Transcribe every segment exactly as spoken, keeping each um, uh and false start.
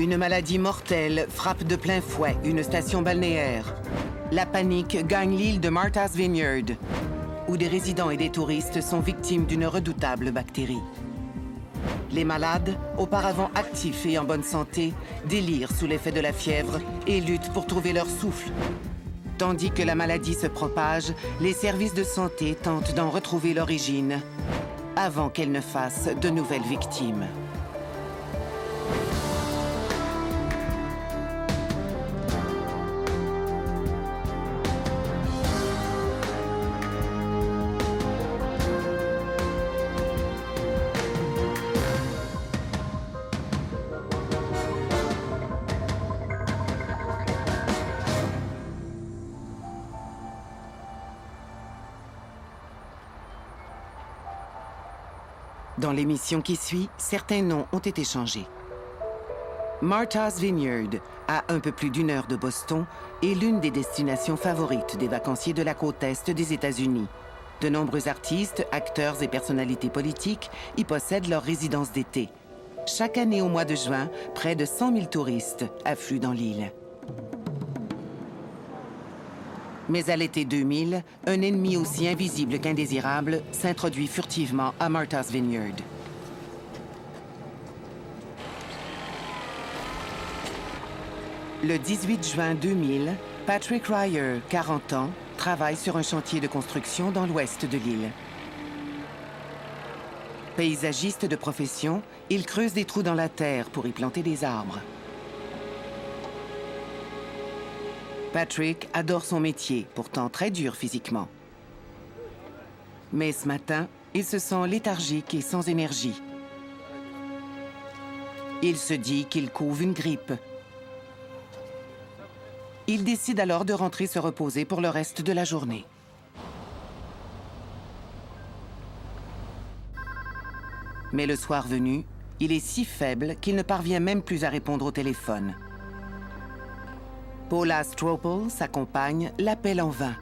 Une maladie mortelle frappe de plein fouet une station balnéaire. La panique gagne l'île de Martha's Vineyard, où des résidents et des touristes sont victimes d'une redoutable bactérie. Les malades, auparavant actifs et en bonne santé, délirent sous l'effet de la fièvre et luttent pour trouver leur souffle. Tandis que la maladie se propage, les services de santé tentent d'en retrouver l'origine avant qu'elle ne fasse de nouvelles victimes. Dans l'émission qui suit, certains noms ont été changés. Martha's Vineyard, à un peu plus d'une heure de Boston, est l'une des destinations favorites des vacanciers de la côte est des États-Unis. De nombreux artistes, acteurs et personnalités politiques y possèdent leur résidence d'été. Chaque année au mois de juin, près de cent mille touristes affluent dans l'île. Mais à l'été deux mille, un ennemi aussi invisible qu'indésirable s'introduit furtivement à Martha's Vineyard. Le dix-huit juin deux mille, Patrick Ryer, quarante ans, travaille sur un chantier de construction dans l'ouest de l'île. Paysagiste de profession, il creuse des trous dans la terre pour y planter des arbres. Patrick adore son métier, pourtant très dur physiquement. Mais ce matin, il se sent léthargique et sans énergie. Il se dit qu'il couve une grippe. Il décide alors de rentrer se reposer pour le reste de la journée. Mais le soir venu, il est si faible qu'il ne parvient même plus à répondre au téléphone. Paula Stropel, sa compagne, l'appelle en vain.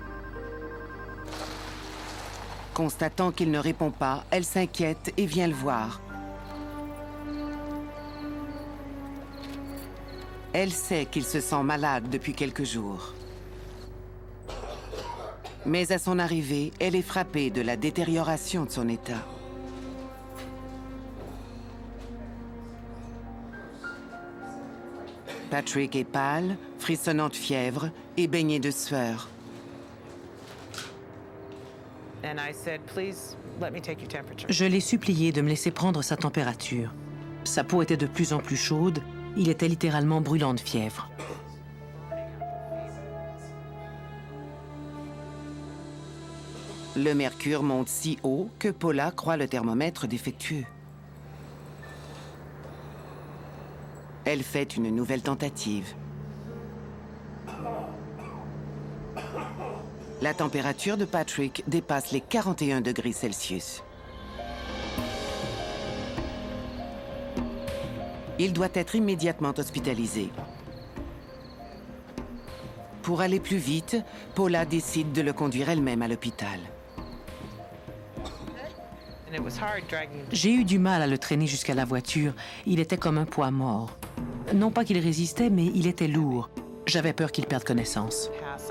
Constatant qu'il ne répond pas, elle s'inquiète et vient le voir. Elle sait qu'il se sent malade depuis quelques jours. Mais à son arrivée, elle est frappée de la détérioration de son état. Patrick est pâle, frissonnant de fièvre et baigné de sueur. Je l'ai supplié de me laisser prendre sa température. Sa peau était de plus en plus chaude, il était littéralement brûlant de fièvre. Le mercure monte si haut que Paula croit le thermomètre défectueux. Elle fait une nouvelle tentative. La température de Patrick dépasse les quarante et un degrés Celsius. Il doit être immédiatement hospitalisé. Pour aller plus vite, Paula décide de le conduire elle-même à l'hôpital. J'ai eu du mal à le traîner jusqu'à la voiture. Il était comme un poids mort. Non pas qu'il résistait, mais il était lourd. J'avais peur qu'il perde connaissance.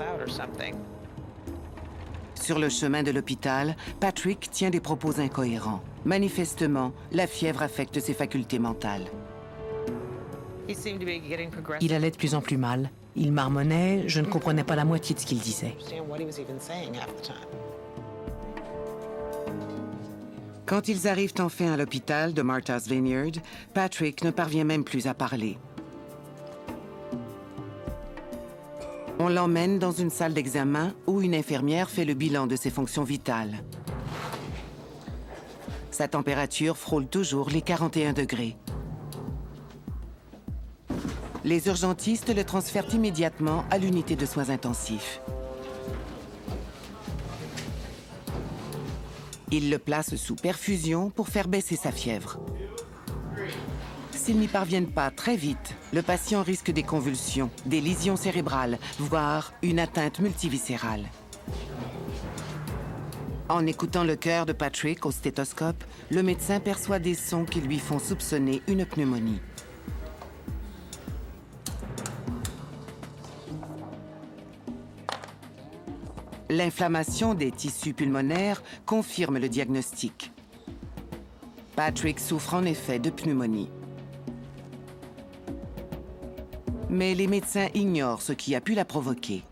Sur le chemin de l'hôpital, Patrick tient des propos incohérents. Manifestement, la fièvre affecte ses facultés mentales. Il allait de plus en plus mal. Il marmonnait, je ne comprenais pas la moitié de ce qu'il disait. Quand ils arrivent enfin à l'hôpital de Martha's Vineyard, Patrick ne parvient même plus à parler. On l'emmène dans une salle d'examen où une infirmière fait le bilan de ses fonctions vitales. Sa température frôle toujours les quarante et un degrés. Les urgentistes le transfèrent immédiatement à l'unité de soins intensifs. Ils le placent sous perfusion pour faire baisser sa fièvre. S'ils n'y parviennent pas très vite, le patient risque des convulsions, des lésions cérébrales, voire une atteinte multiviscérale. En écoutant le cœur de Patrick au stéthoscope, le médecin perçoit des sons qui lui font soupçonner une pneumonie. L'inflammation des tissus pulmonaires confirme le diagnostic. Patrick souffre en effet de pneumonie. Mais les médecins ignorent ce qui a pu la provoquer.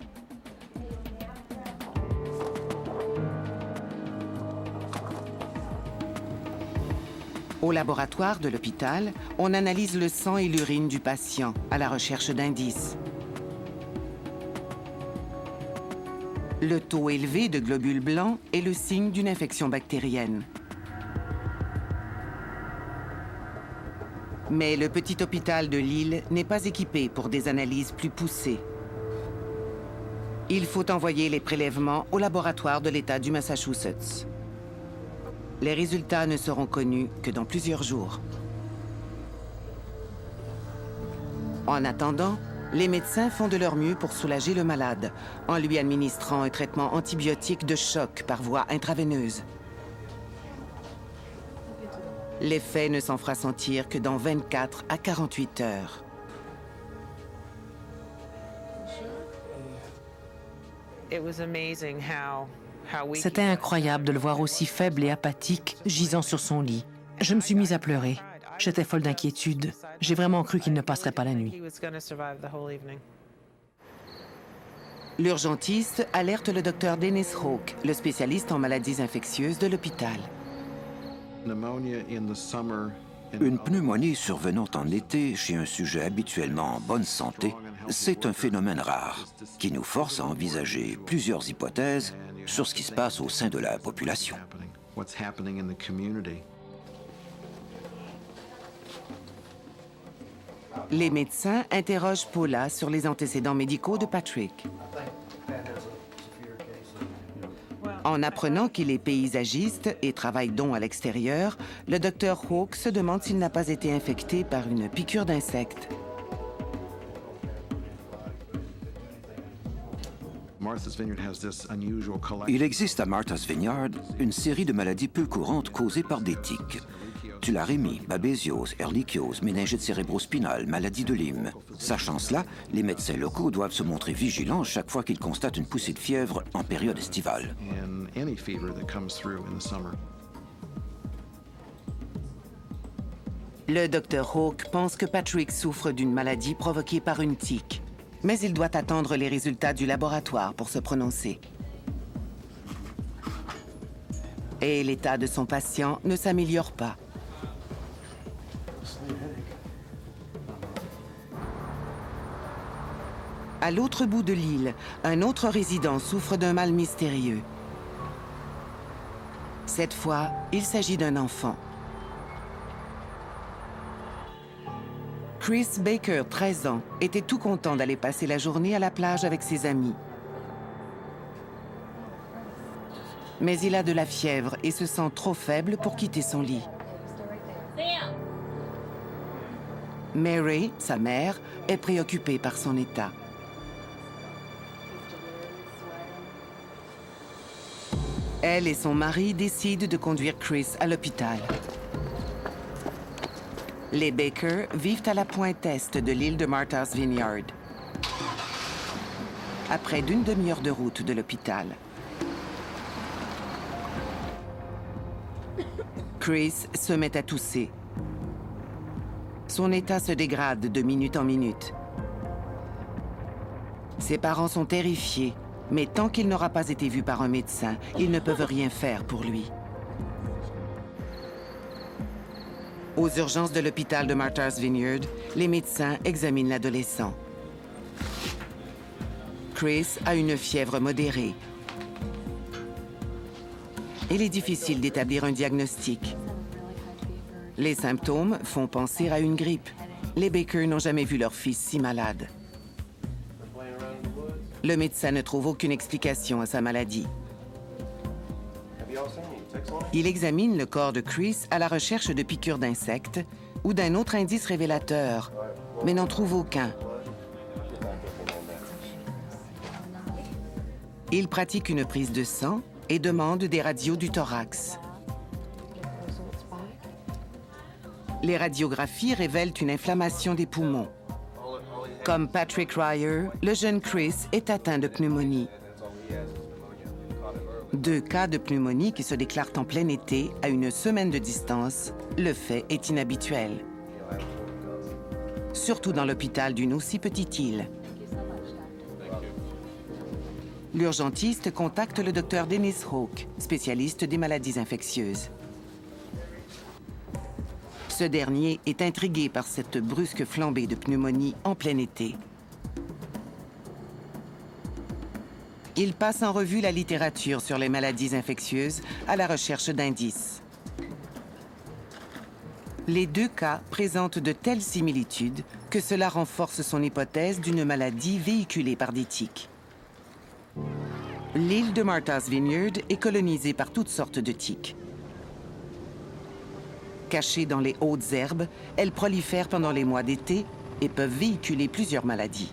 Au laboratoire de l'hôpital, on analyse le sang et l'urine du patient à la recherche d'indices. Le taux élevé de globules blancs est le signe d'une infection bactérienne. Mais le petit hôpital de Lille n'est pas équipé pour des analyses plus poussées. Il faut envoyer les prélèvements au laboratoire de l'État du Massachusetts. Les résultats ne seront connus que dans plusieurs jours. En attendant, les médecins font de leur mieux pour soulager le malade, en lui administrant un traitement antibiotique de choc par voie intraveineuse. L'effet ne s'en fera sentir que dans vingt-quatre à quarante-huit heures. C'était incroyable de le voir aussi faible et apathique, gisant sur son lit. Je me suis mise à pleurer. J'étais folle d'inquiétude. J'ai vraiment cru qu'il ne passerait pas la nuit. L'urgentiste alerte le docteur Dennis Hawk, le spécialiste en maladies infectieuses de l'hôpital. Une pneumonie survenant en été chez un sujet habituellement en bonne santé, c'est un phénomène rare qui nous force à envisager plusieurs hypothèses sur ce qui se passe au sein de la population. Les médecins interrogent Paula sur les antécédents médicaux de Patrick. En apprenant qu'il est paysagiste et travaille donc à l'extérieur, le docteur Hawk se demande s'il n'a pas été infecté par une piqûre d'insecte. Il existe à Martha's Vineyard une série de maladies peu courantes causées par des tiques. Tularemie, babésiose, ehrlichiose, méningite cérébrospinale, maladie de Lyme. Sachant cela, les médecins locaux doivent se montrer vigilants chaque fois qu'ils constatent une poussée de fièvre en période estivale. Le docteur Hawk pense que Patrick souffre d'une maladie provoquée par une tique, mais il doit attendre les résultats du laboratoire pour se prononcer. Et l'état de son patient ne s'améliore pas. À l'autre bout de l'île, un autre résident souffre d'un mal mystérieux. Cette fois, il s'agit d'un enfant. Chris Baker, treize ans, était tout content d'aller passer la journée à la plage avec ses amis. Mais il a de la fièvre et se sent trop faible pour quitter son lit. Mary, sa mère, est préoccupée par son état. Elle et son mari décident de conduire Chris à l'hôpital. Les Baker vivent à la pointe est de l'île de Martha's Vineyard, à près d'une demi-heure de route de l'hôpital. Chris se met à tousser. Son état se dégrade de minute en minute. Ses parents sont terrifiés, mais tant qu'il n'aura pas été vu par un médecin, ils ne peuvent rien faire pour lui. Aux urgences de l'hôpital de Martha's Vineyard, les médecins examinent l'adolescent. Chris a une fièvre modérée. Il est difficile d'établir un diagnostic. Les symptômes font penser à une grippe. Les Baker n'ont jamais vu leur fils si malade. Le médecin ne trouve aucune explication à sa maladie. Il examine le corps de Chris à la recherche de piqûres d'insectes ou d'un autre indice révélateur, mais n'en trouve aucun. Il pratique une prise de sang et demande des radios du thorax. Les radiographies révèlent une inflammation des poumons. Comme Patrick Ryer, le jeune Chris est atteint de pneumonie. Deux cas de pneumonie qui se déclarent en plein été, à une semaine de distance, le fait est inhabituel. Surtout dans l'hôpital d'une aussi petite île. L'urgentiste contacte le docteur Dennis Hawke, spécialiste des maladies infectieuses. Ce dernier est intrigué par cette brusque flambée de pneumonie en plein été. Il passe en revue la littérature sur les maladies infectieuses à la recherche d'indices. Les deux cas présentent de telles similitudes que cela renforce son hypothèse d'une maladie véhiculée par des tiques. L'île de Martha's Vineyard est colonisée par toutes sortes de tiques. Cachées dans les hautes herbes, elles prolifèrent pendant les mois d'été et peuvent véhiculer plusieurs maladies.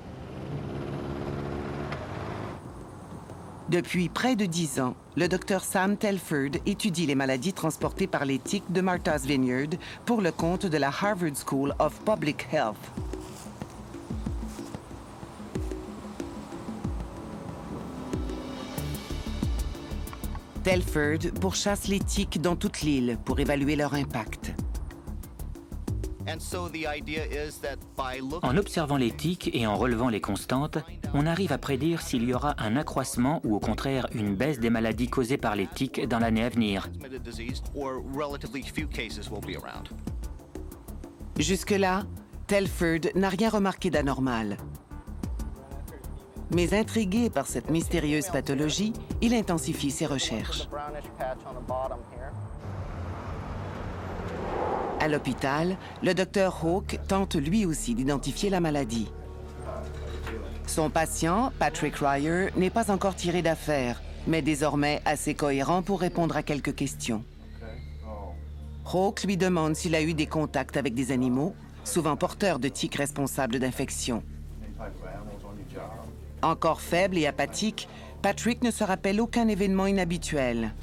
Depuis près de dix ans, le docteur Sam Telford étudie les maladies transportées par les tiques de Martha's Vineyard pour le compte de la Harvard School of Public Health. Telford pourchasse les tiques dans toute l'île pour évaluer leur impact. En observant les tiques et en relevant les constantes, on arrive à prédire s'il y aura un accroissement ou au contraire une baisse des maladies causées par les tiques dans l'année à venir. Jusque-là, Telford n'a rien remarqué d'anormal. Mais intrigué par cette mystérieuse pathologie, il intensifie ses recherches. À l'hôpital, le docteur Hawke tente lui aussi d'identifier la maladie. Son patient, Patrick Ryer, n'est pas encore tiré d'affaire, mais désormais assez cohérent pour répondre à quelques questions. Hawke lui demande s'il a eu des contacts avec des animaux, souvent porteurs de tiques responsables d'infections. Encore faible et apathique, Patrick ne se rappelle aucun événement inhabituel.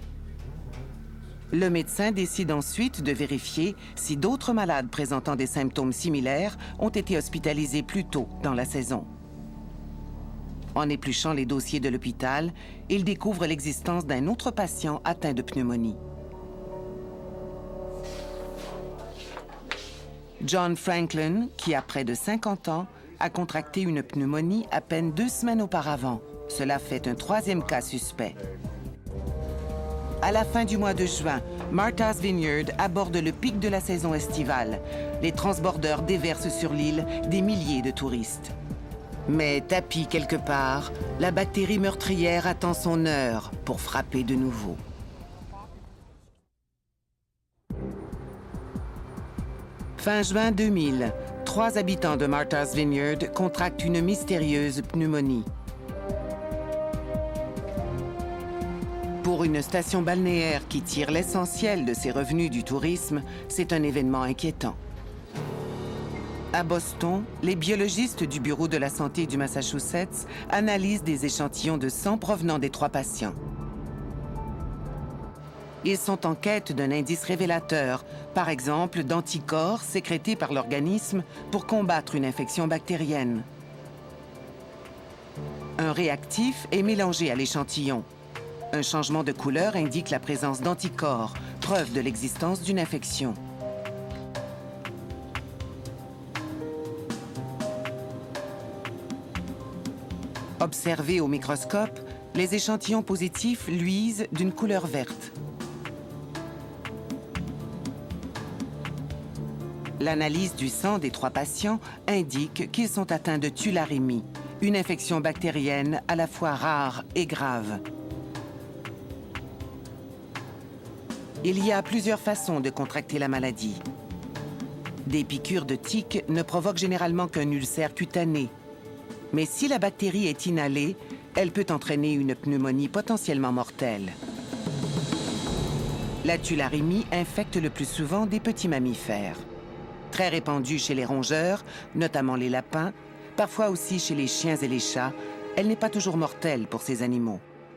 Le médecin décide ensuite de vérifier si d'autres malades présentant des symptômes similaires ont été hospitalisés plus tôt dans la saison. En épluchant les dossiers de l'hôpital, il découvre l'existence d'un autre patient atteint de pneumonie. John Franklin, qui a près de cinquante ans, a contracté une pneumonie à peine deux semaines auparavant. Cela fait un troisième cas suspect. À la fin du mois de juin, Martha's Vineyard aborde le pic de la saison estivale. Les transbordeurs déversent sur l'île des milliers de touristes. Mais tapie quelque part, la bactérie meurtrière attend son heure pour frapper de nouveau. Fin juin deux mille, trois habitants de Martha's Vineyard contractent une mystérieuse pneumonie. Pour une station balnéaire qui tire l'essentiel de ses revenus du tourisme, c'est un événement inquiétant. À Boston, les biologistes du Bureau de la santé du Massachusetts analysent des échantillons de sang provenant des trois patients. Ils sont en quête d'un indice révélateur, par exemple d'anticorps sécrétés par l'organisme pour combattre une infection bactérienne. Un réactif est mélangé à l'échantillon. Un changement de couleur indique la présence d'anticorps, preuve de l'existence d'une infection. Observés au microscope, les échantillons positifs luisent d'une couleur verte. L'analyse du sang des trois patients indique qu'ils sont atteints de tularemie, une infection bactérienne à la fois rare et grave. Il y a plusieurs façons de contracter la maladie. Des piqûres de tiques ne provoquent généralement qu'un ulcère cutané. Mais si la bactérie est inhalée, elle peut entraîner une pneumonie potentiellement mortelle. La tularemie infecte le plus souvent des petits mammifères. Très répandue chez les rongeurs, notamment les lapins, parfois aussi chez les chiens et les chats, elle n'est pas toujours mortelle pour ces animaux.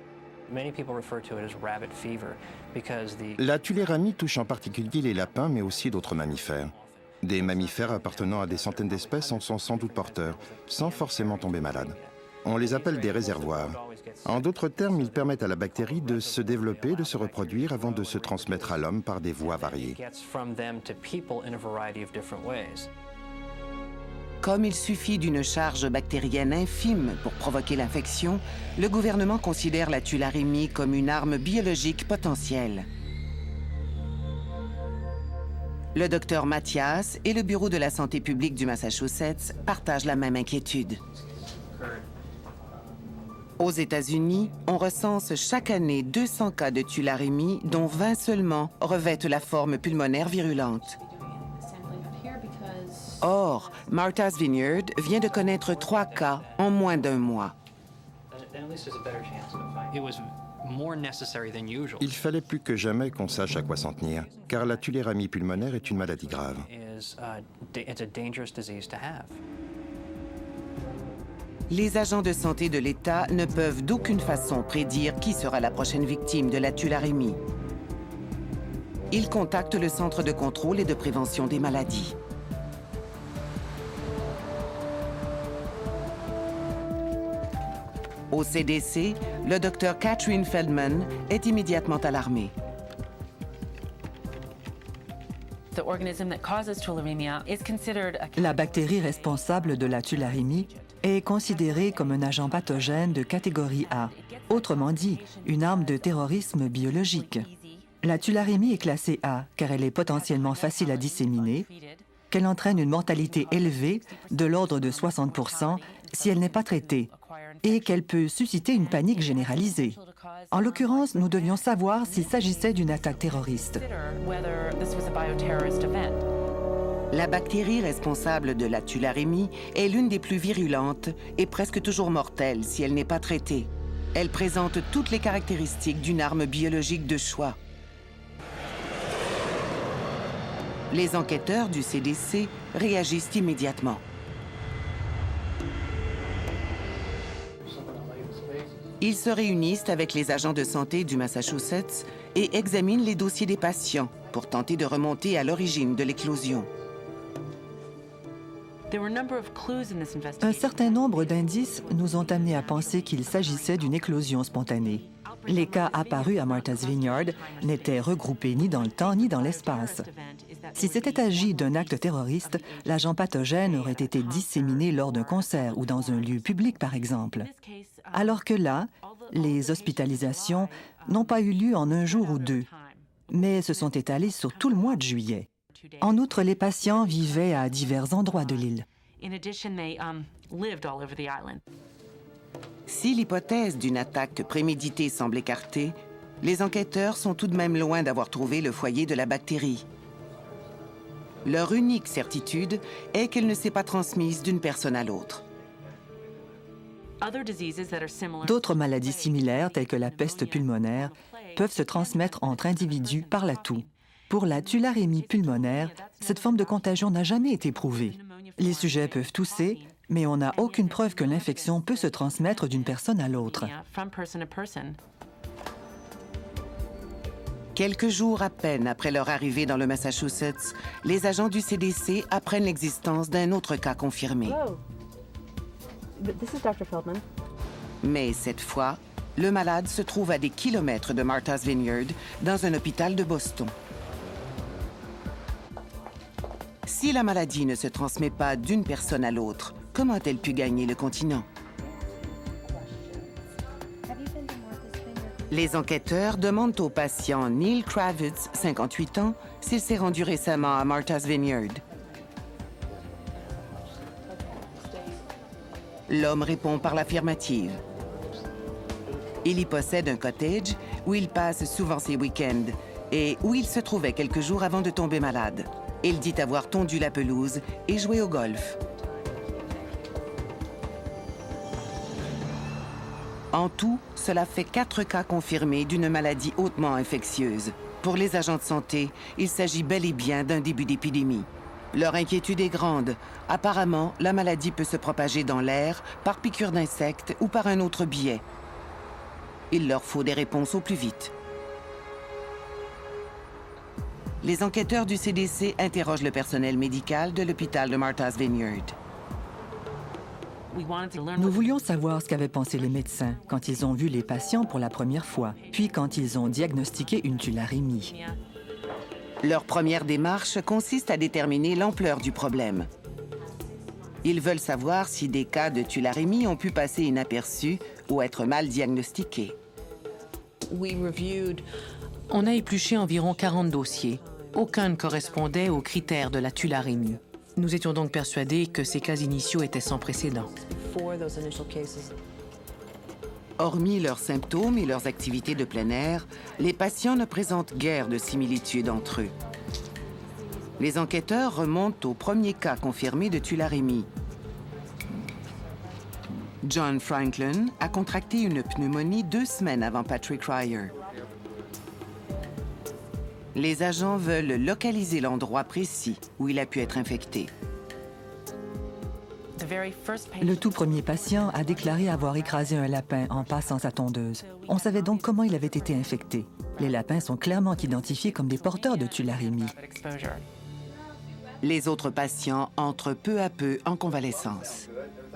La tularemie touche en particulier les lapins, mais aussi d'autres mammifères. Des mammifères appartenant à des centaines d'espèces en sont sans doute porteurs, sans forcément tomber malades. On les appelle des réservoirs. En d'autres termes, ils permettent à la bactérie de se développer, de se reproduire avant de se transmettre à l'homme par des voies variées. Comme il suffit d'une charge bactérienne infime pour provoquer l'infection, le gouvernement considère la tularemie comme une arme biologique potentielle. Le docteur Mathias et le Bureau de la santé publique du Massachusetts partagent la même inquiétude. Aux États-Unis, on recense chaque année deux cents cas de tularemie, dont vingt seulement revêtent la forme pulmonaire virulente. Or, Martha's Vineyard vient de connaître trois cas en moins d'un mois. Il fallait plus que jamais qu'on sache à quoi s'en tenir, car la tularemie pulmonaire est une maladie grave. Les agents de santé de l'État ne peuvent d'aucune façon prédire qui sera la prochaine victime de la tularemie. Ils contactent le Centre de contrôle et de prévention des maladies. Au C D C, le docteur Catherine Feldman est immédiatement alarmée. La bactérie responsable de la tularemie est considérée comme un agent pathogène de catégorie A, autrement dit, une arme de terrorisme biologique. La tularemie est classée A car elle est potentiellement facile à disséminer, qu'elle entraîne une mortalité élevée de l'ordre de soixante pour cent si elle n'est pas traitée, et qu'elle peut susciter une panique généralisée. En l'occurrence, nous devions savoir s'il s'agissait d'une attaque terroriste. La bactérie responsable de la tularemie est l'une des plus virulentes et presque toujours mortelle si elle n'est pas traitée. Elle présente toutes les caractéristiques d'une arme biologique de choix. Les enquêteurs du C D C réagissent immédiatement. Ils se réunissent avec les agents de santé du Massachusetts et examinent les dossiers des patients pour tenter de remonter à l'origine de l'éclosion. Un certain nombre d'indices nous ont amenés à penser qu'il s'agissait d'une éclosion spontanée. Les cas apparus à Martha's Vineyard n'étaient regroupés ni dans le temps ni dans l'espace. Si c'était agi d'un acte terroriste, l'agent pathogène aurait été disséminé lors d'un concert ou dans un lieu public, par exemple. Alors que là, les hospitalisations n'ont pas eu lieu en un jour ou deux, mais se sont étalées sur tout le mois de juillet. En outre, les patients vivaient à divers endroits de l'île. Si l'hypothèse d'une attaque préméditée semble écartée, les enquêteurs sont tout de même loin d'avoir trouvé le foyer de la bactérie. Leur unique certitude est qu'elle ne s'est pas transmise d'une personne à l'autre. D'autres maladies similaires, telles que la peste pulmonaire, peuvent se transmettre entre individus par la toux. Pour la tularemie pulmonaire, cette forme de contagion n'a jamais été prouvée. Les sujets peuvent tousser, mais on n'a aucune preuve que l'infection peut se transmettre d'une personne à l'autre. Quelques jours à peine après leur arrivée dans le Massachusetts, les agents du C D C apprennent l'existence d'un autre cas confirmé. Mais cette fois, le malade se trouve à des kilomètres de Martha's Vineyard, dans un hôpital de Boston. Si la maladie ne se transmet pas d'une personne à l'autre, comment a-t-elle pu gagner le continent? Les enquêteurs demandent au patient Neil Kravitz, cinquante-huit ans, s'il s'est rendu récemment à Martha's Vineyard. L'homme répond par l'affirmative. Il y possède un cottage où il passe souvent ses week-ends et où il se trouvait quelques jours avant de tomber malade. Il dit avoir tondu la pelouse et joué au golf. En tout, cela fait quatre cas confirmés d'une maladie hautement infectieuse. Pour les agents de santé, il s'agit bel et bien d'un début d'épidémie. Leur inquiétude est grande. Apparemment, la maladie peut se propager dans l'air, par piqûre d'insectes ou par un autre biais. Il leur faut des réponses au plus vite. Les enquêteurs du C D C interrogent le personnel médical de l'hôpital de Martha's Vineyard. Nous voulions savoir ce qu'avaient pensé les médecins quand ils ont vu les patients pour la première fois, puis quand ils ont diagnostiqué une tularemie. Leur première démarche consiste à déterminer l'ampleur du problème. Ils veulent savoir si des cas de tularemie ont pu passer inaperçus ou être mal diagnostiqués. On a épluché environ quarante dossiers. Aucun ne correspondait aux critères de la tularemie. Nous étions donc persuadés que ces cas initiaux étaient sans précédent. Hormis leurs symptômes et leurs activités de plein air, les patients ne présentent guère de similitudes entre eux. Les enquêteurs remontent au premier cas confirmé de tularemie. John Franklin a contracté une pneumonie deux semaines avant Patrick Ryer. Les agents veulent localiser l'endroit précis où il a pu être infecté. Le tout premier patient a déclaré avoir écrasé un lapin en passant sa tondeuse. On savait donc comment il avait été infecté. Les lapins sont clairement identifiés comme des porteurs de tularemie. Les autres patients entrent peu à peu en convalescence.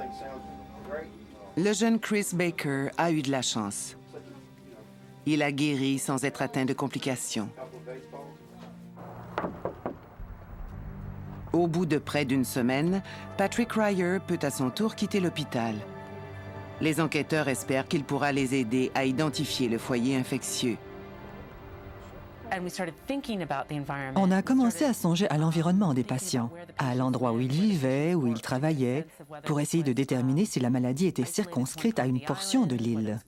Le jeune Chris Baker a eu de la chance. Il a guéri sans être atteint de complications. Au bout de près d'une semaine, Patrick Ryer peut à son tour quitter l'hôpital. Les enquêteurs espèrent qu'il pourra les aider à identifier le foyer infectieux. On a commencé à songer à l'environnement des patients, à l'endroit où ils vivaient, où ils travaillaient, pour essayer de déterminer si la maladie était circonscrite à une portion de l'île.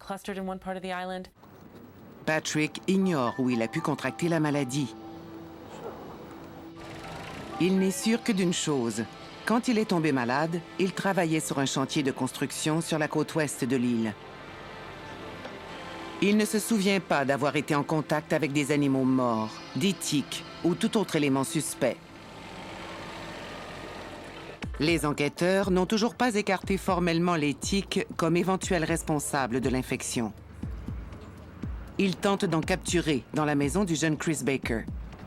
Patrick ignore où il a pu contracter la maladie. Il n'est sûr que d'une chose. Quand il est tombé malade, il travaillait sur un chantier de construction sur la côte ouest de l'île. Il ne se souvient pas d'avoir été en contact avec des animaux morts, des tiques ou tout autre élément suspect. Les enquêteurs n'ont toujours pas écarté formellement les tiques comme éventuels responsables de l'infection. Ils tentent d'en capturer dans la maison du jeune Chris Baker.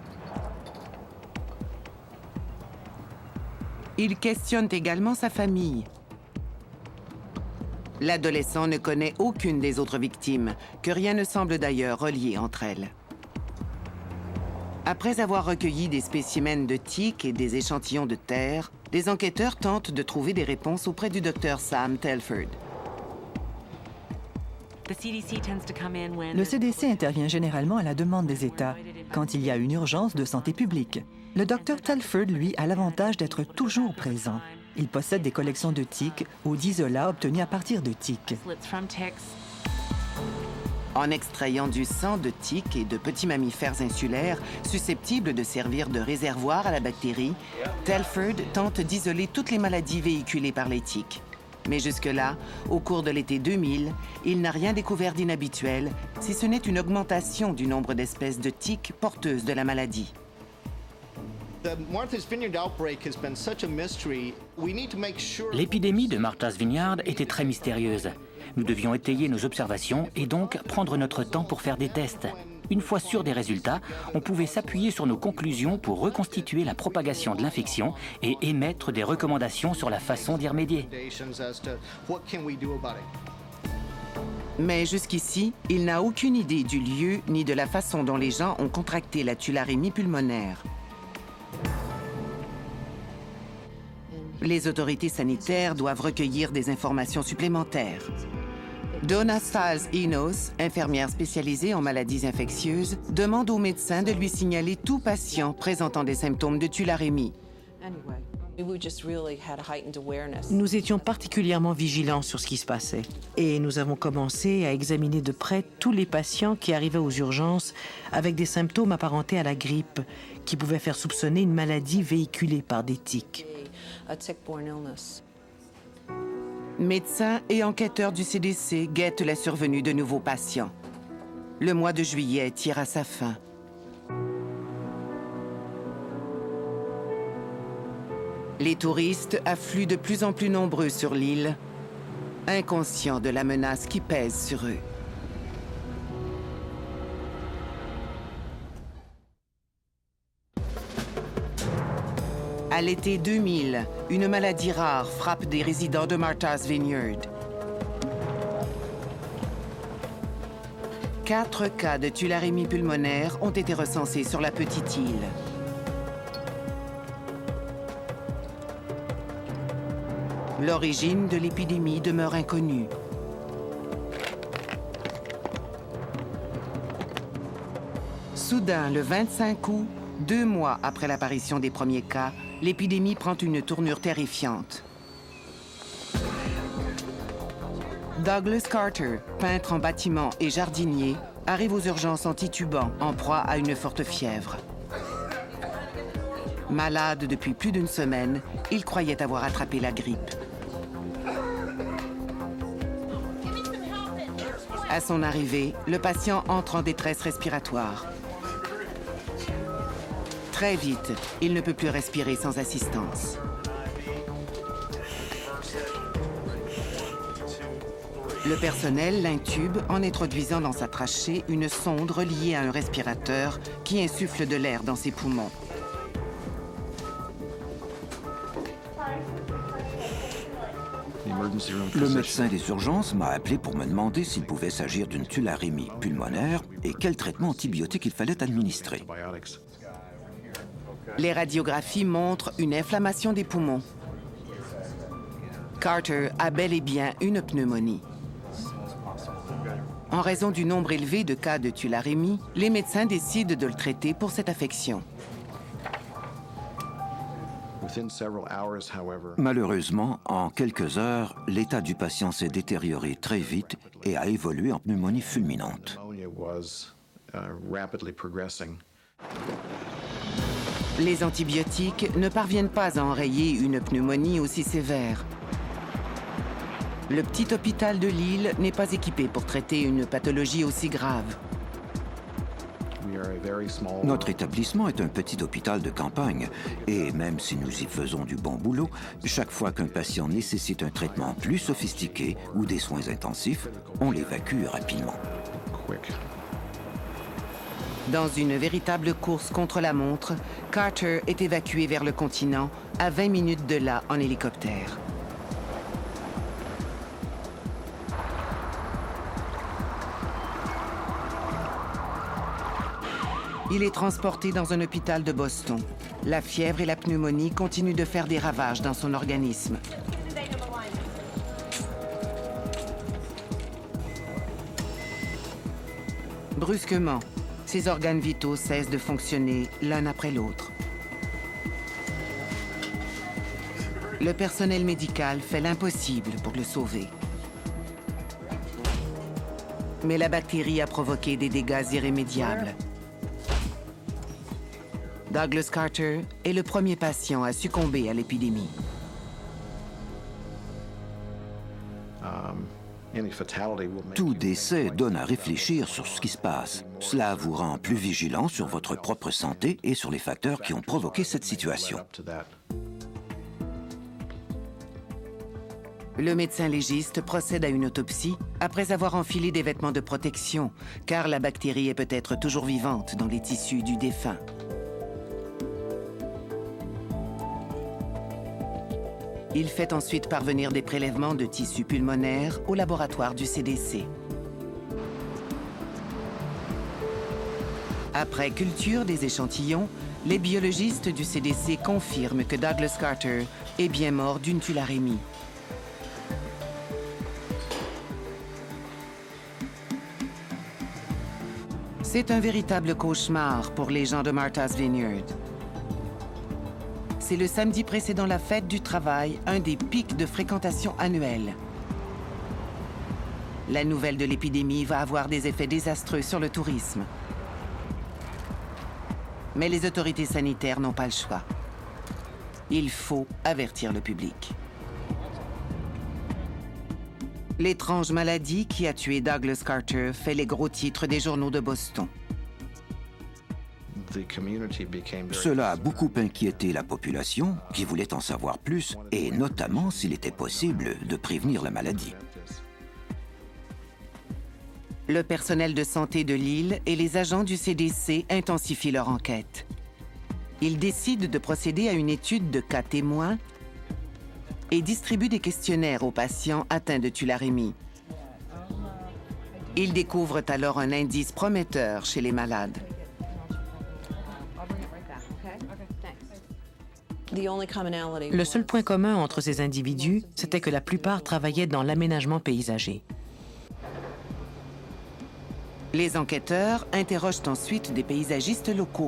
Ils questionnent également sa famille. L'adolescent ne connaît aucune des autres victimes, que rien ne semble d'ailleurs relié entre elles. Après avoir recueilli des spécimens de tiques et des échantillons de terre, les enquêteurs tentent de trouver des réponses auprès du docteur Sam Telford. Le C D C intervient généralement à la demande des États, quand il y a une urgence de santé publique. Le docteur Telford, lui, a l'avantage d'être toujours présent. Il possède des collections de tiques ou d'isolats obtenus à partir de tiques. En extrayant du sang de tiques et de petits mammifères insulaires susceptibles de servir de réservoir à la bactérie, Telford tente d'isoler toutes les maladies véhiculées par les tiques. Mais jusque-là, au cours de l'été deux mille, il n'a rien découvert d'inhabituel, si ce n'est une augmentation du nombre d'espèces de tiques porteuses de la maladie. L'épidémie de Martha's Vineyard était très mystérieuse. Nous devions étayer nos observations et donc prendre notre temps pour faire des tests. Une fois sûr des résultats, on pouvait s'appuyer sur nos conclusions pour reconstituer la propagation de l'infection et émettre des recommandations sur la façon d'y remédier. Mais jusqu'ici, il n'a aucune idée du lieu ni de la façon dont les gens ont contracté la tularemie pulmonaire. Les autorités sanitaires doivent recueillir des informations supplémentaires. Donna Stiles-Enos, infirmière spécialisée en maladies infectieuses, demande au médecin de lui signaler tout patient présentant des symptômes de tularemie. Nous étions particulièrement vigilants sur ce qui se passait et nous avons commencé à examiner de près tous les patients qui arrivaient aux urgences avec des symptômes apparentés à la grippe qui pouvaient faire soupçonner une maladie véhiculée par des tiques. Médecins et enquêteurs du C D C guettent la survenue de nouveaux patients. Le mois de juillet tire à sa fin. Les touristes affluent de plus en plus nombreux sur l'île, inconscients de la menace qui pèse sur eux. À l'été deux mille, une maladie rare frappe des résidents de Martha's Vineyard. Quatre cas de tularemie pulmonaire ont été recensés sur la petite île. L'origine de l'épidémie demeure inconnue. Soudain, le vingt-cinq août, deux mois après l'apparition des premiers cas, l'épidémie prend une tournure terrifiante. Douglas Carter, peintre en bâtiment et jardinier, arrive aux urgences en titubant, en proie à une forte fièvre. Malade depuis plus d'une semaine, il croyait avoir attrapé la grippe. À son arrivée, le patient entre en détresse respiratoire. Très vite, il ne peut plus respirer sans assistance. Le personnel l'intube en introduisant dans sa trachée une sonde reliée à un respirateur qui insuffle de l'air dans ses poumons. Le médecin des urgences m'a appelé pour me demander s'il pouvait s'agir d'une tularemie pulmonaire et quel traitement antibiotique il fallait administrer. Les radiographies montrent une inflammation des poumons. Carter a bel et bien une pneumonie. En raison du nombre élevé de cas de tularemie, les médecins décident de le traiter pour cette affection. Malheureusement, en quelques heures, l'état du patient s'est détérioré très vite et a évolué en pneumonie fulminante. Les antibiotiques ne parviennent pas à enrayer une pneumonie aussi sévère. Le petit hôpital de Lille n'est pas équipé pour traiter une pathologie aussi grave. Notre établissement est un petit hôpital de campagne et même si nous y faisons du bon boulot, chaque fois qu'un patient nécessite un traitement plus sophistiqué ou des soins intensifs, on l'évacue rapidement. Dans une véritable course contre la montre, Carter est évacué vers le continent à vingt minutes de là en hélicoptère. Il est transporté dans un hôpital de Boston. La fièvre et la pneumonie continuent de faire des ravages dans son organisme. Brusquement, ses organes vitaux cessent de fonctionner l'un après l'autre. Le personnel médical fait l'impossible pour le sauver. Mais la bactérie a provoqué des dégâts irrémédiables. Douglas Carter est le premier patient à succomber à l'épidémie. Tout décès donne à réfléchir sur ce qui se passe. Cela vous rend plus vigilant sur votre propre santé et sur les facteurs qui ont provoqué cette situation. Le médecin légiste procède à une autopsie après avoir enfilé des vêtements de protection, car la bactérie est peut-être toujours vivante dans les tissus du défunt. Il fait ensuite parvenir des prélèvements de tissus pulmonaires au laboratoire du C D C. Après culture des échantillons, les biologistes du C D C confirment que Douglas Carter est bien mort d'une tularemie. C'est un véritable cauchemar pour les gens de Martha's Vineyard. C'est le samedi précédant la fête du travail, un des pics de fréquentation annuels. La nouvelle de l'épidémie va avoir des effets désastreux sur le tourisme. Mais les autorités sanitaires n'ont pas le choix. Il faut avertir le public. L'étrange maladie qui a tué Douglas Carter fait les gros titres des journaux de Boston. Cela a beaucoup inquiété la population qui voulait en savoir plus et notamment s'il était possible de prévenir la maladie. Le personnel de santé de Lille et les agents du C D C intensifient leur enquête. Ils décident de procéder à une étude de cas témoins et distribuent des questionnaires aux patients atteints de tularemie. Ils découvrent alors un indice prometteur chez les malades. Le seul point commun entre ces individus, c'était que la plupart travaillaient dans l'aménagement paysager. Les enquêteurs interrogent ensuite des paysagistes locaux.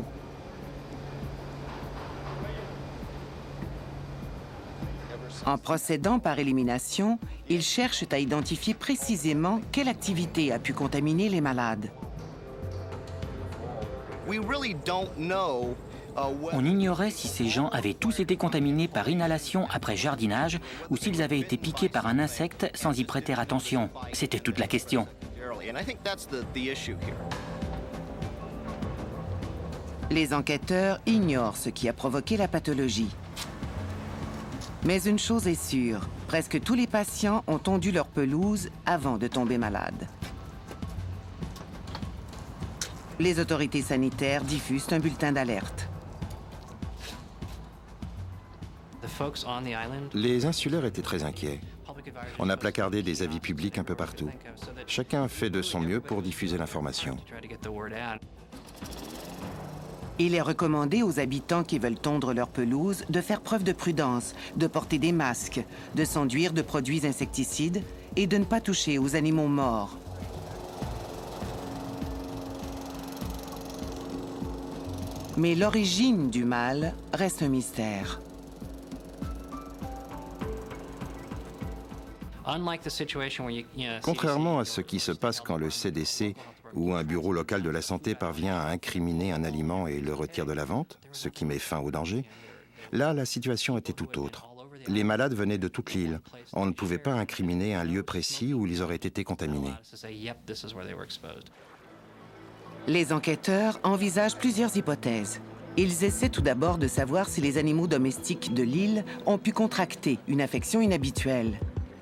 En procédant par élimination, ils cherchent à identifier précisément quelle activité a pu contaminer les malades. On ignorait si ces gens avaient tous été contaminés par inhalation après jardinage ou s'ils avaient été piqués par un insecte sans y prêter attention. C'était toute la question. Les enquêteurs ignorent ce qui a provoqué la pathologie. Mais une chose est sûre, presque tous les patients ont tondu leur pelouse avant de tomber malades. Les autorités sanitaires diffusent un bulletin d'alerte. Les insulaires étaient très inquiets. On a placardé des avis publics un peu partout. Chacun fait de son mieux pour diffuser l'information. Il est recommandé aux habitants qui veulent tondre leur pelouse de faire preuve de prudence, de porter des masques, de s'enduire de produits insecticides et de ne pas toucher aux animaux morts. Mais l'origine du mal reste un mystère. Contrairement à ce qui se passe quand le C D C ou un bureau local de la santé parvient à incriminer un aliment et le retire de la vente, ce qui met fin au danger, là, la situation était tout autre. Les malades venaient de toute l'île. On ne pouvait pas incriminer un lieu précis où ils auraient été contaminés. Les enquêteurs envisagent plusieurs hypothèses. Ils essaient tout d'abord de savoir si les animaux domestiques de l'île ont pu contracter une infection inhabituelle.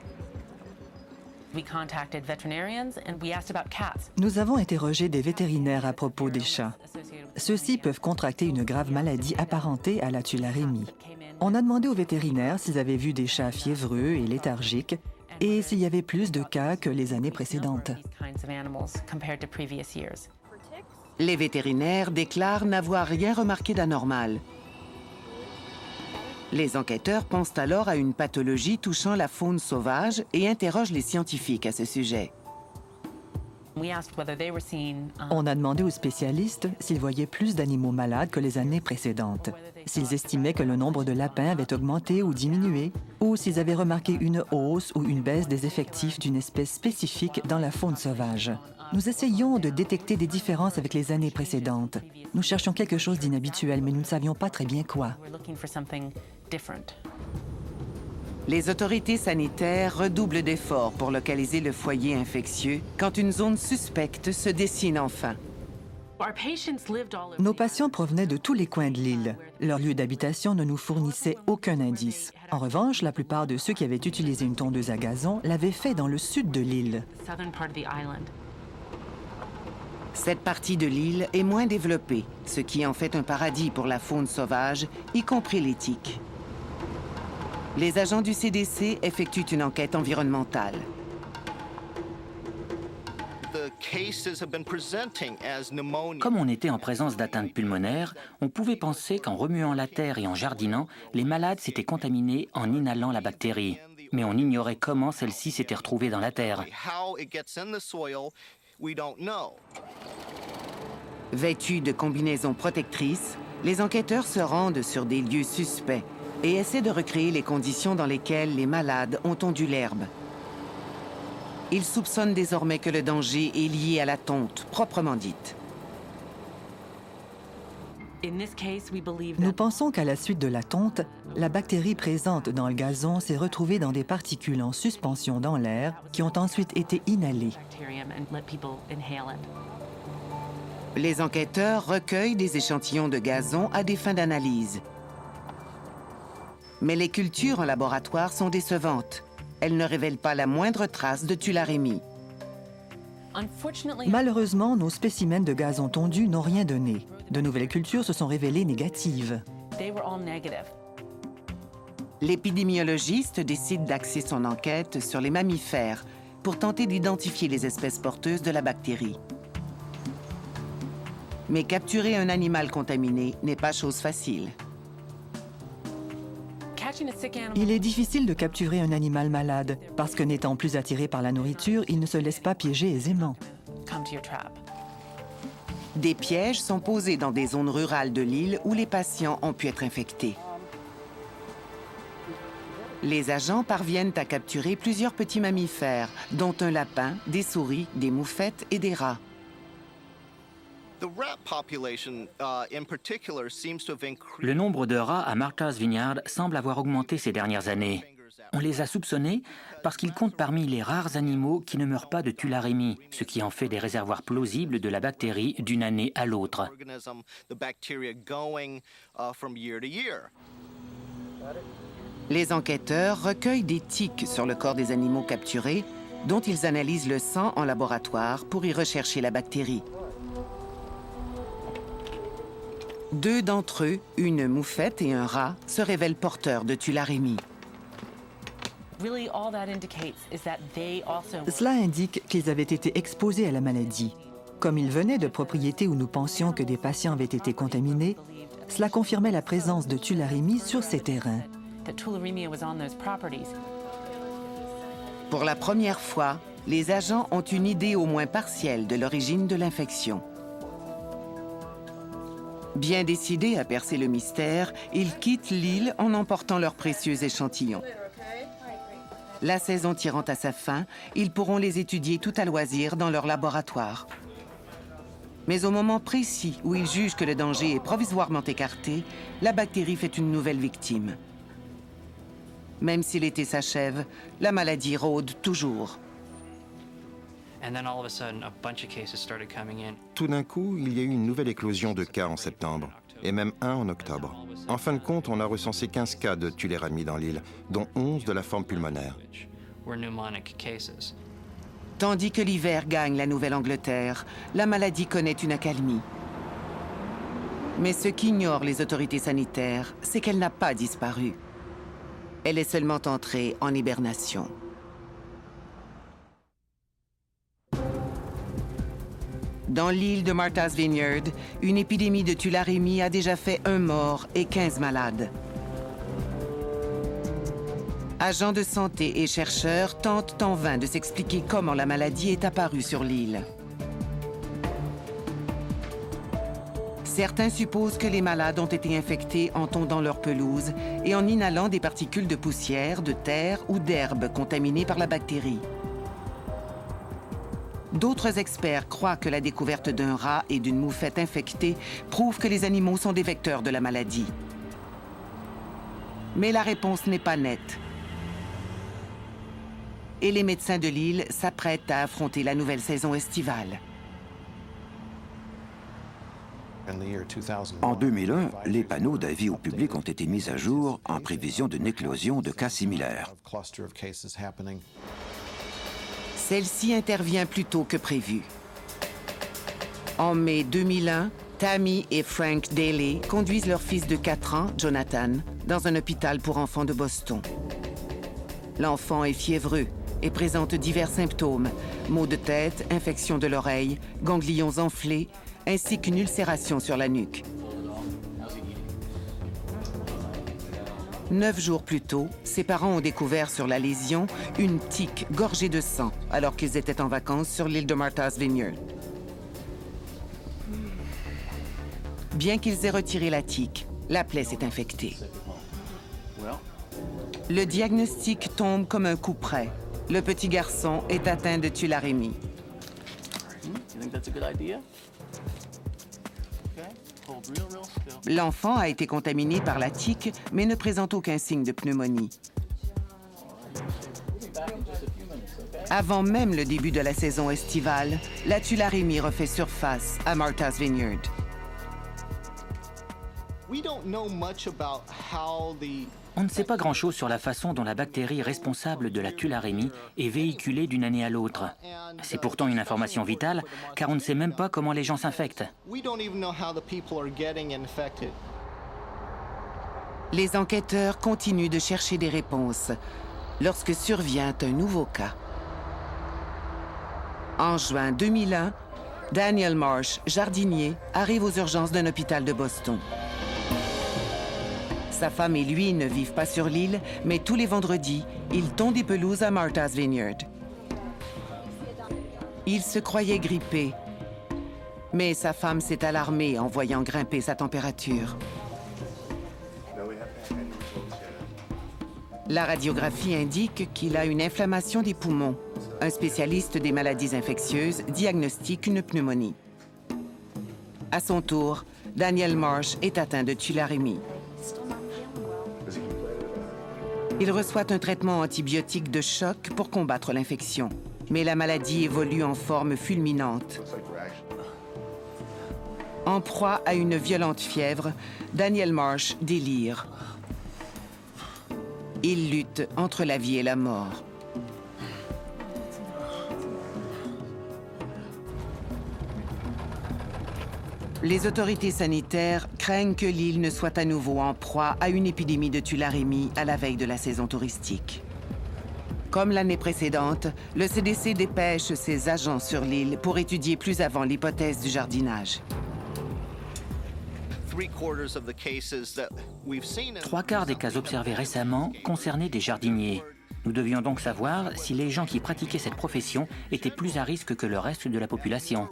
Nous avons interrogé des vétérinaires à propos des chats. Ceux-ci peuvent contracter une grave maladie apparentée à la tularemie. On a demandé aux vétérinaires s'ils avaient vu des chats fiévreux et léthargiques et s'il y avait plus de cas que les années précédentes. Les vétérinaires déclarent n'avoir rien remarqué d'anormal. Les enquêteurs pensent alors à une pathologie touchant la faune sauvage et interrogent les scientifiques à ce sujet. On a demandé aux spécialistes s'ils voyaient plus d'animaux malades que les années précédentes, s'ils estimaient que le nombre de lapins avait augmenté ou diminué, ou s'ils avaient remarqué une hausse ou une baisse des effectifs d'une espèce spécifique dans la faune sauvage. Nous essayons de détecter des différences avec les années précédentes. Nous cherchions quelque chose d'inhabituel, mais nous ne savions pas très bien quoi. Les autorités sanitaires redoublent d'efforts pour localiser le foyer infectieux quand une zone suspecte se dessine enfin. Nos patients provenaient de tous les coins de l'île. Leur lieu d'habitation ne nous fournissait aucun indice. En revanche, la plupart de ceux qui avaient utilisé une tondeuse à gazon l'avaient fait dans le sud de l'île. Cette partie de l'île est moins développée, ce qui en fait un paradis pour la faune sauvage, y compris les tiques. Les agents du C D C effectuent une enquête environnementale. Comme on était en présence d'atteintes pulmonaires, on pouvait penser qu'en remuant la terre et en jardinant, les malades s'étaient contaminés en inhalant la bactérie. Mais on ignorait comment celle-ci s'était retrouvée dans la terre. Vêtus de combinaisons protectrices, les enquêteurs se rendent sur des lieux suspects et essaient de recréer les conditions dans lesquelles les malades ont tondu l'herbe. Ils soupçonnent désormais que le danger est lié à la tonte, proprement dite. Nous pensons qu'à la suite de la tonte, la bactérie présente dans le gazon s'est retrouvée dans des particules en suspension dans l'air qui ont ensuite été inhalées. Les enquêteurs recueillent des échantillons de gazon à des fins d'analyse. Mais les cultures en laboratoire sont décevantes. Elles ne révèlent pas la moindre trace de tularemie. Malheureusement, nos spécimens de gazon tondu n'ont rien donné. De nouvelles cultures se sont révélées négatives. L'épidémiologiste décide d'axer son enquête sur les mammifères pour tenter d'identifier les espèces porteuses de la bactérie. Mais capturer un animal contaminé n'est pas chose facile. Il est difficile de capturer un animal malade parce que n'étant plus attiré par la nourriture, il ne se laisse pas piéger aisément. Des pièges sont posés dans des zones rurales de l'île où les patients ont pu être infectés. Les agents parviennent à capturer plusieurs petits mammifères, dont un lapin, des souris, des moufettes et des rats. Le nombre de rats à Martha's Vineyard semble avoir augmenté ces dernières années. On les a soupçonnés parce qu'ils comptent parmi les rares animaux qui ne meurent pas de tularemie, ce qui en fait des réservoirs plausibles de la bactérie d'une année à l'autre. Les enquêteurs recueillent des tiques sur le corps des animaux capturés, dont ils analysent le sang en laboratoire pour y rechercher la bactérie. Deux d'entre eux, une moufette et un rat, se révèlent porteurs de tularemie. Cela indique qu'ils avaient été exposés à la maladie. Comme ils venaient de propriétés où nous pensions que des patients avaient été contaminés, cela confirmait la présence de tularemie sur ces terrains. Pour la première fois, les agents ont une idée au moins partielle de l'origine de l'infection. Bien décidés à percer le mystère, ils quittent l'île en emportant leurs précieux échantillons. La saison tirant à sa fin, ils pourront les étudier tout à loisir dans leur laboratoire. Mais au moment précis où ils jugent que le danger est provisoirement écarté, la bactérie fait une nouvelle victime. Même si l'été s'achève, la maladie rôde toujours. Tout d'un coup, il y a eu une nouvelle éclosion de cas en septembre, et même un en octobre. En fin de compte, on a recensé quinze cas de tularemie dans l'île, dont onze de la forme pulmonaire. Tandis que l'hiver gagne la Nouvelle-Angleterre, la maladie connaît une accalmie. Mais ce qu'ignorent les autorités sanitaires, c'est qu'elle n'a pas disparu. Elle est seulement entrée en hibernation. Dans l'île de Martha's Vineyard, une épidémie de tularemie a déjà fait un mort et quinze malades. Agents de santé et chercheurs tentent en vain de s'expliquer comment la maladie est apparue sur l'île. Certains supposent que les malades ont été infectés en tondant leur pelouse et en inhalant des particules de poussière, de terre ou d'herbe contaminées par la bactérie. D'autres experts croient que la découverte d'un rat et d'une moufette infectés prouve que les animaux sont des vecteurs de la maladie. Mais la réponse n'est pas nette. Et les médecins de l'île s'apprêtent à affronter la nouvelle saison estivale. En deux mille un, les panneaux d'avis au public ont été mis à jour en prévision d'une éclosion de cas similaires. Celle-ci intervient plus tôt que prévu. En mai deux mille un, Tammy et Frank Daly conduisent leur fils de quatre ans, Jonathan, dans un hôpital pour enfants de Boston. L'enfant est fiévreux et présente divers symptômes, maux de tête, infection de l'oreille, ganglions enflés, ainsi qu'une ulcération sur la nuque. Neuf jours plus tôt, ses parents ont découvert sur la lésion une tique gorgée de sang alors qu'ils étaient en vacances sur l'île de Martha's Vineyard. Bien qu'ils aient retiré la tique, la plaie s'est infectée. Le diagnostic tombe comme un coup près. Le petit garçon est atteint de tularemie. L'enfant a été contaminé par la tique, mais ne présente aucun signe de pneumonie. Avant même le début de la saison estivale, la tularemie refait surface à Martha's Vineyard. On ne sait pas grand-chose sur la façon dont la bactérie responsable de la tularemie est véhiculée d'une année à l'autre. C'est pourtant une information vitale, car on ne sait même pas comment les gens s'infectent. Les enquêteurs continuent de chercher des réponses lorsque survient un nouveau cas. En juin deux mille un, Daniel Marsh, jardinier, arrive aux urgences d'un hôpital de Boston. Sa femme et lui ne vivent pas sur l'île, mais tous les vendredis, ils tondent des pelouses à Martha's Vineyard. Il se croyait grippé, mais sa femme s'est alarmée en voyant grimper sa température. La radiographie indique qu'il a une inflammation des poumons. Un spécialiste des maladies infectieuses diagnostique une pneumonie. À son tour, Daniel Marsh est atteint de tularemie. Il reçoit un traitement antibiotique de choc pour combattre l'infection. Mais la maladie évolue en forme fulminante. En proie à une violente fièvre, Daniel Marsh délire. Il lutte entre la vie et la mort. Les autorités sanitaires craignent que l'île ne soit à nouveau en proie à une épidémie de tularemie à la veille de la saison touristique. Comme l'année précédente, le C D C dépêche ses agents sur l'île pour étudier plus avant l'hypothèse du jardinage. Trois quarts des cas observés récemment concernaient des jardiniers. Nous devions donc savoir si les gens qui pratiquaient cette profession étaient plus à risque que le reste de la population.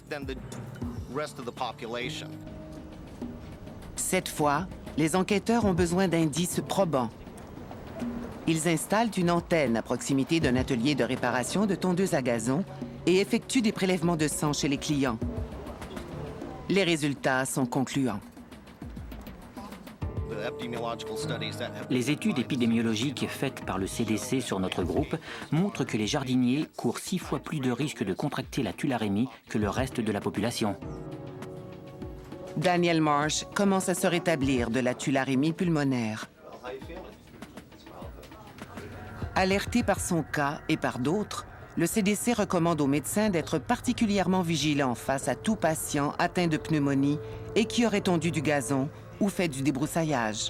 Cette fois, les enquêteurs ont besoin d'indices probants. Ils installent une antenne à proximité d'un atelier de réparation de tondeuses à gazon et effectuent des prélèvements de sang chez les clients. Les résultats sont concluants. Les études épidémiologiques faites par le C D C sur notre groupe montrent que les jardiniers courent six fois plus de risques de contracter la tularemie que le reste de la population. Daniel Marsh commence à se rétablir de la tularemie pulmonaire. Alerté par son cas et par d'autres, le C D C recommande aux médecins d'être particulièrement vigilants face à tout patient atteint de pneumonie et qui aurait tondu du gazon ou fait du débroussaillage.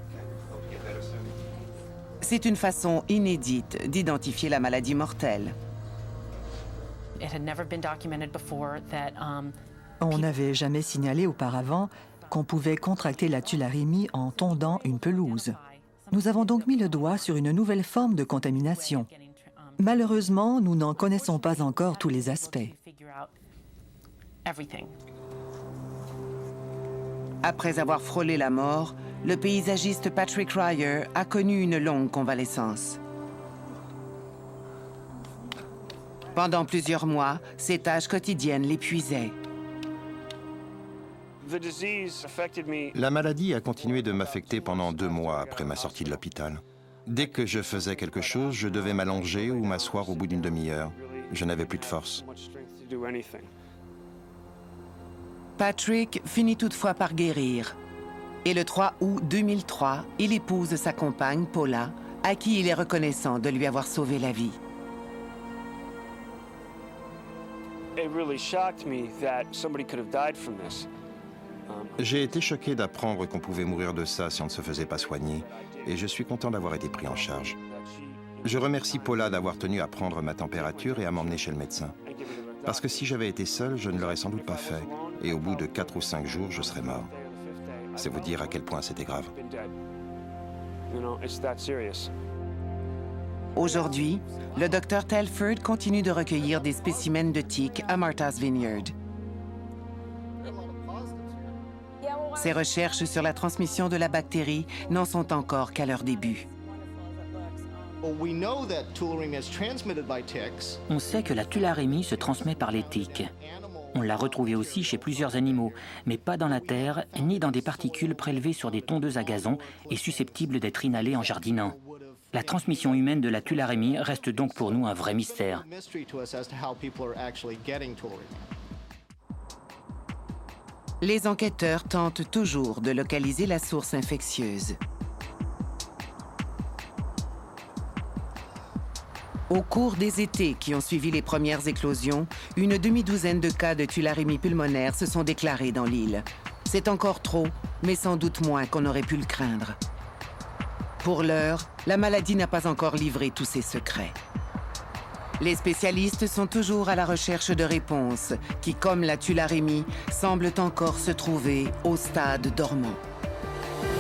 C'est une façon inédite d'identifier la maladie mortelle. On n'avait jamais signalé auparavant qu'on pouvait contracter la tularemie en tondant une pelouse. Nous avons donc mis le doigt sur une nouvelle forme de contamination. Malheureusement, nous n'en connaissons pas encore tous les aspects. Après avoir frôlé la mort, le paysagiste Patrick Ryer a connu une longue convalescence. Pendant plusieurs mois, ses tâches quotidiennes l'épuisaient. La maladie a continué de m'affecter pendant deux mois après ma sortie de l'hôpital. Dès que je faisais quelque chose, je devais m'allonger ou m'asseoir au bout d'une demi-heure. Je n'avais plus de force. Patrick finit toutefois par guérir. Et le trois août deux mille trois, il épouse sa compagne, Paula, à qui il est reconnaissant de lui avoir sauvé la vie. J'ai été choqué d'apprendre qu'on pouvait mourir de ça si on ne se faisait pas soigner, et je suis content d'avoir été pris en charge. Je remercie Paula d'avoir tenu à prendre ma température et à m'emmener chez le médecin. Parce que si j'avais été seul, je ne l'aurais sans doute pas fait, et au bout de quatre ou cinq jours, je serais mort. C'est vous dire à quel point c'était grave. Aujourd'hui, le docteur Telford continue de recueillir des spécimens de tiques à Martha's Vineyard. Ses recherches sur la transmission de la bactérie n'en sont encore qu'à leur début. On sait que la tularemie se transmet par les tiques. On l'a retrouvée aussi chez plusieurs animaux, mais pas dans la terre, ni dans des particules prélevées sur des tondeuses à gazon et susceptibles d'être inhalées en jardinant. La transmission humaine de la tularemie reste donc pour nous un vrai mystère. Les enquêteurs tentent toujours de localiser la source infectieuse. Au cours des étés qui ont suivi les premières éclosions, une demi-douzaine de cas de tularemie pulmonaire se sont déclarés dans l'île. C'est encore trop, mais sans doute moins qu'on aurait pu le craindre. Pour l'heure, la maladie n'a pas encore livré tous ses secrets. Les spécialistes sont toujours à la recherche de réponses qui, comme la tularemie, semblent encore se trouver au stade dormant.